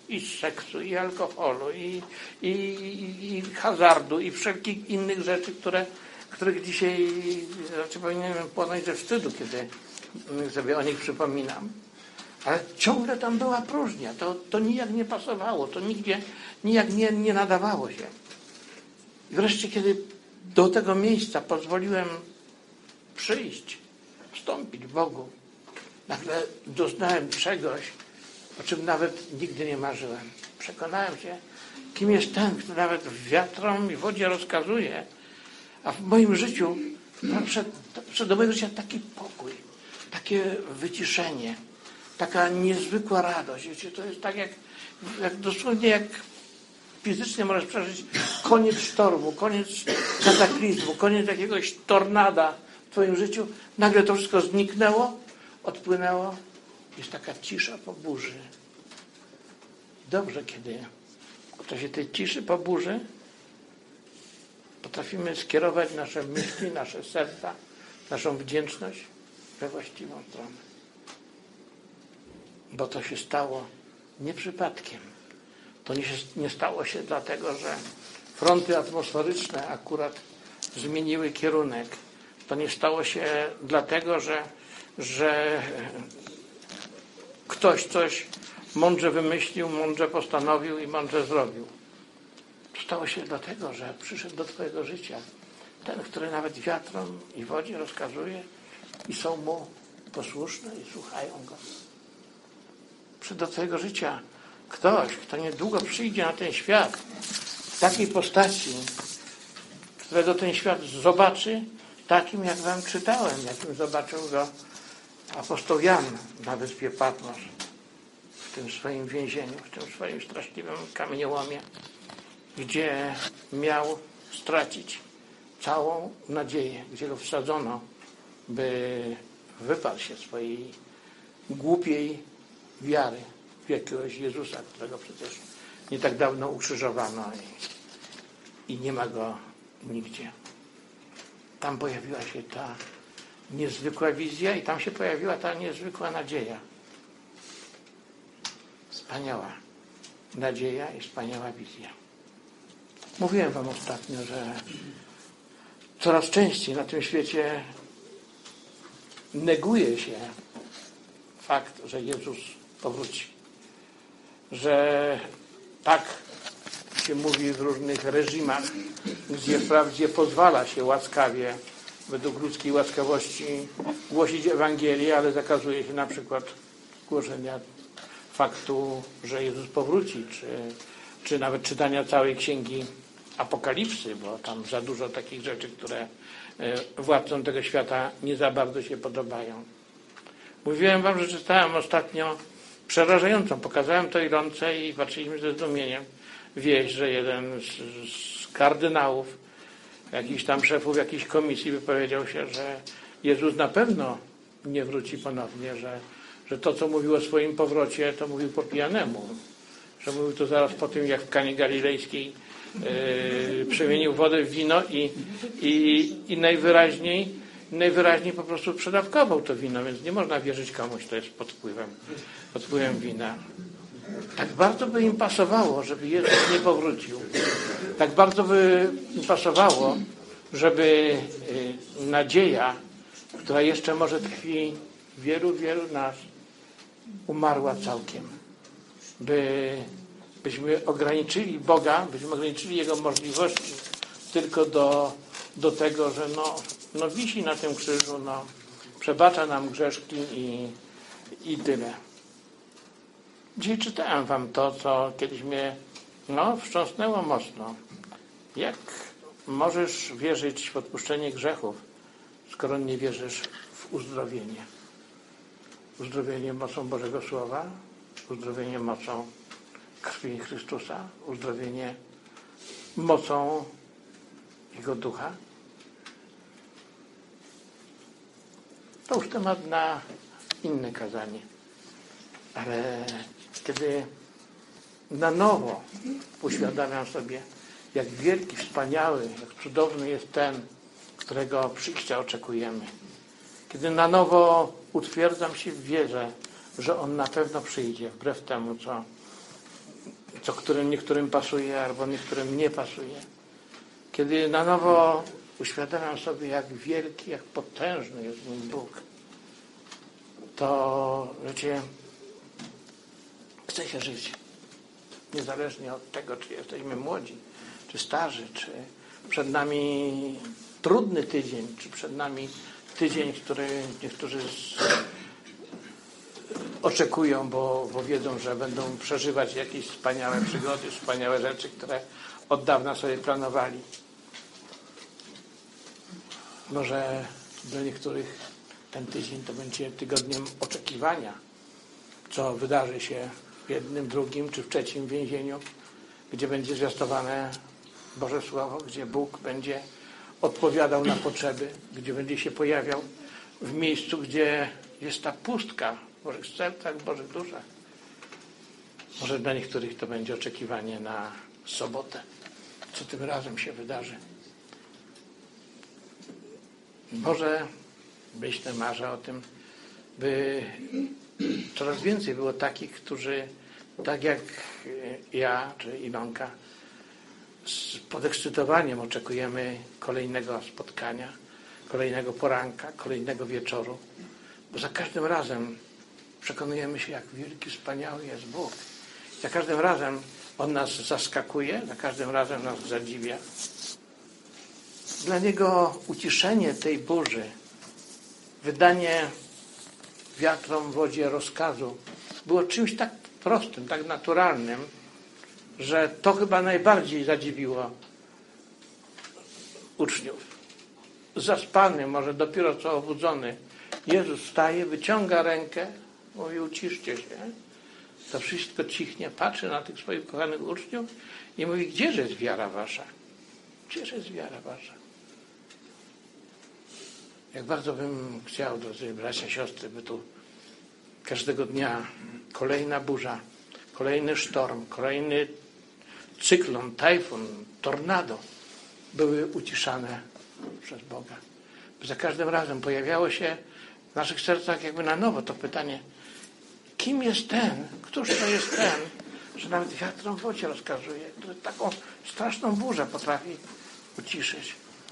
i seksu, i alkoholu, i hazardu, i wszelkich innych rzeczy, których dzisiaj raczej powinienem płonąć ze wstydu, kiedy sobie o nich przypominam. Ale ciągle tam była próżnia. To nijak nie pasowało, to nijak nie nadawało się. I wreszcie, kiedy do tego miejsca pozwoliłem przyjść, wstąpić Bogu, nagle doznałem czegoś, o czym nawet nigdy nie marzyłem. Przekonałem się, kim jest ten, który nawet wiatrom i wodzie rozkazuje, a w moim życiu przed do mojego życia taki pokój, takie wyciszenie, taka niezwykła radość. Wiecie, to jest tak jak dosłownie jak fizycznie możesz przeżyć koniec sztormu, koniec kataklizmu, koniec jakiegoś tornada w twoim życiu. Nagle to wszystko zniknęło, odpłynęło. Jest taka cisza po burzy. Dobrze, kiedy w czasie tej ciszy po burzy potrafimy skierować nasze myśli, nasze serca, naszą wdzięczność we właściwą stronę. Bo to się stało nie przypadkiem. To nie stało się dlatego, że fronty atmosferyczne akurat zmieniły kierunek. To nie stało się dlatego, że ktoś coś mądrze wymyślił, mądrze postanowił i mądrze zrobił. To stało się dlatego, że przyszedł do twojego życia ten, który nawet wiatrom i wodzie rozkazuje i są mu posłuszne i słuchają go. Przyszedł do twojego życia ktoś, kto niedługo przyjdzie na ten świat w takiej postaci, którego ten świat zobaczy takim, jak wam czytałem, jakim zobaczył go apostoł Jan na wyspie Patmos, w tym swoim więzieniu, w tym swoim straszliwym kamieniołomie, gdzie miał stracić całą nadzieję, gdzie go wsadzono, by wyparł się swojej głupiej wiary w jakiegoś Jezusa, którego przecież nie tak dawno ukrzyżowano i nie ma go nigdzie. Tam pojawiła się ta niezwykła wizja i tam się pojawiła ta niezwykła nadzieja. Wspaniała nadzieja i wspaniała wizja. Mówiłem wam ostatnio, że coraz częściej na tym świecie neguje się fakt, że Jezus powróci. Że tak się mówi w różnych reżimach, gdzie wprawdzie pozwala się łaskawie, według ludzkiej łaskawości, głosić Ewangelię, ale zakazuje się na przykład głoszenia faktu, że Jezus powróci, czy nawet czytania całej księgi Apokalipsy, bo tam za dużo takich rzeczy, które władcom tego świata nie za bardzo się podobają. Mówiłem wam, że czytałem ostatnio przerażającą. Pokazałem to Ilonce i patrzyliśmy ze zdumieniem wieść, że jeden z kardynałów, jakiś tam szefów jakiejś komisji wypowiedział się, że Jezus na pewno nie wróci ponownie, że to, co mówił o swoim powrocie, to mówił po pijanemu. Że mówił to zaraz po tym, jak w Kanie Galilejskiej przemienił wodę w wino i najwyraźniej po prostu przedawkował to wino, więc nie można wierzyć komuś, kto jest pod wpływem wina. Tak bardzo by im pasowało, żeby Jezus nie powrócił. Tak bardzo by im pasowało, żeby nadzieja, która jeszcze może tkwi w wielu nas, umarła całkiem. Byśmy ograniczyli Boga, byśmy ograniczyli Jego możliwości tylko do tego, że wisi na tym krzyżu, przebacza nam grzeszki i tyle. Dzisiaj czytałem wam to, co kiedyś mnie wstrząsnęło mocno. Jak możesz wierzyć w odpuszczenie grzechów, skoro nie wierzysz w uzdrowienie? Uzdrowienie mocą Bożego Słowa, uzdrowienie mocą krwi Chrystusa, uzdrowienie mocą Jego Ducha. To już temat na inne kazanie. Ale kiedy na nowo uświadamiam sobie, jak wielki, wspaniały, jak cudowny jest ten, którego przyjścia oczekujemy. Kiedy na nowo utwierdzam się w wierze, że On na pewno przyjdzie, wbrew temu, co co którym niektórym pasuje, albo niektórym nie pasuje. Kiedy na nowo uświadamiam sobie, jak wielki, jak potężny jest mój Bóg, to wiecie, chce się żyć. Niezależnie od tego, czy jesteśmy młodzi, czy starzy, czy przed nami trudny tydzień, czy przed nami tydzień, który niektórzy oczekują, bo wiedzą, że będą przeżywać jakieś wspaniałe przygody, wspaniałe rzeczy, które od dawna sobie planowali. Może dla niektórych ten tydzień to będzie tygodniem oczekiwania, co wydarzy się w jednym, drugim czy w trzecim więzieniu, gdzie będzie zwiastowane Boże Słowo, gdzie Bóg będzie odpowiadał na potrzeby, gdzie będzie się pojawiał w miejscu, gdzie jest ta pustka w Bożych sercach, w Bożych duszach. Może dla niektórych to będzie oczekiwanie na sobotę, co tym razem się wydarzy. Może myślę, marzę o tym, by coraz więcej było takich, którzy tak jak ja czy Ilonka z podekscytowaniem oczekujemy kolejnego spotkania, kolejnego poranka, kolejnego wieczoru, bo za każdym razem przekonujemy się, jak wielki, wspaniały jest Bóg. Za każdym razem On nas zaskakuje, za każdym razem nas zadziwia. Dla Niego uciszenie tej burzy, wydanie wiatrom w wodzie rozkazu było czymś tak prostym, tak naturalnym, że to chyba najbardziej zadziwiło uczniów. Zaspany, może dopiero co obudzony, Jezus wstaje, wyciąga rękę, mówi: uciszcie się. To wszystko cichnie, patrzy na tych swoich kochanych uczniów i mówi: gdzieże jest wiara wasza? Gdzieże jest wiara wasza? Jak bardzo bym chciał, drodzy bracia, siostry, by tu każdego dnia kolejna burza, kolejny sztorm, kolejny cyklon, tajfun, tornado były uciszane przez Boga. By za każdym razem pojawiało się w naszych sercach jakby na nowo to pytanie: kim jest ten, któż to jest ten, że nawet wiatrom w wodzie rozkazuje, który taką straszną burzę potrafi uciszyć.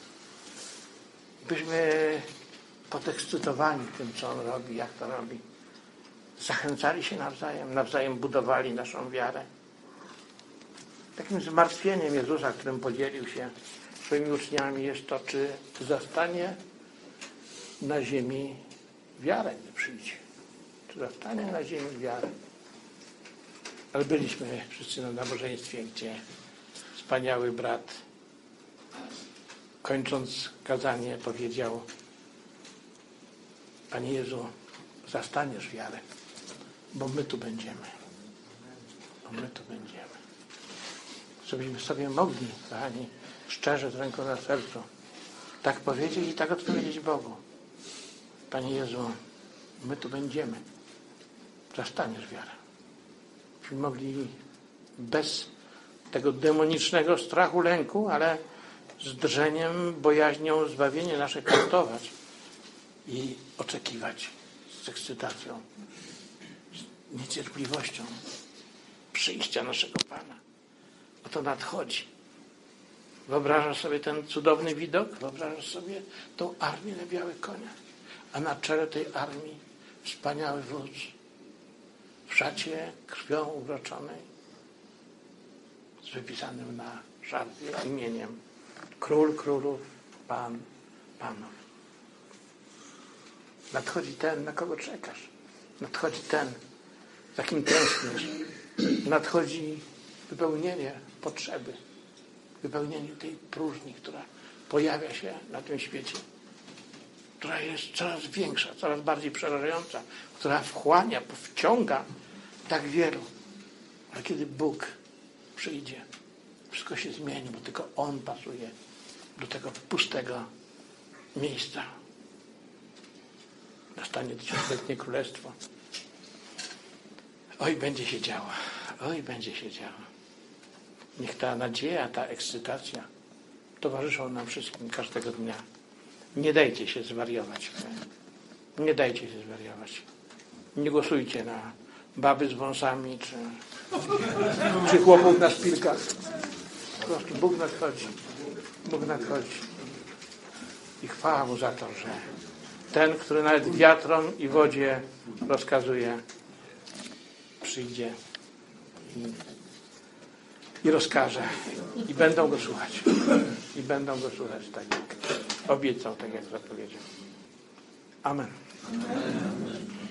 Byśmy podekscytowani tym, co On robi, jak to robi, zachęcali się nawzajem budowali naszą wiarę. Takim zmartwieniem Jezusa, którym podzielił się swoimi uczniami, jest to, czy zastanie na ziemi wiarę, gdy przyjdzie. Czy zastanie na ziemi wiarę. Ale byliśmy wszyscy na nabożeństwie, gdzie wspaniały brat, kończąc kazanie, powiedział: Panie Jezu, zastaniesz wiarę, bo my tu będziemy. Bo my tu będziemy. Żebyśmy sobie mogli, kochani, szczerze, z ręką na sercu, tak powiedzieć i tak odpowiedzieć Bogu: Panie Jezu, my tu będziemy. Zastaniesz wiarę. Byśmy mogli bez tego demonicznego strachu, lęku, ale z drżeniem, bojaźnią zbawienie nasze kartować i oczekiwać z ekscytacją, z niecierpliwością przyjścia naszego Pana. Oto nadchodzi. Wyobrażasz sobie ten cudowny widok? Wyobrażasz sobie tą armię na białych koniach? A na czele tej armii wspaniały wódz w szacie krwią uroczonej, z wypisanym na szarfie imieniem Król Królów, Pan Panów. Nadchodzi ten, na kogo czekasz. Nadchodzi ten, za kim tęsknisz. Nadchodzi wypełnienie potrzeby. Wypełnienie tej próżni, która pojawia się na tym świecie. Która jest coraz większa, coraz bardziej przerażająca. Która wchłania, wciąga tak wielu. Ale kiedy Bóg przyjdzie, wszystko się zmieni, bo tylko On pasuje do tego pustego miejsca. Nastanie tysiącletnie królestwo. Oj, będzie się działo. Oj, będzie się działo. Niech ta nadzieja, ta ekscytacja towarzyszą nam wszystkim każdego dnia. Nie dajcie się zwariować. Nie dajcie się zwariować. Nie głosujcie na baby z wąsami, czy chłopów na szpilkach. Po prostu Bóg nadchodzi. Bóg nadchodzi. I chwała Mu za to, że ten, który nawet wiatrom i wodzie rozkazuje, przyjdzie i rozkaże. I będą Go słuchać. I będą Go słuchać, tak jak obiecał, tak jak zapowiedział. Amen.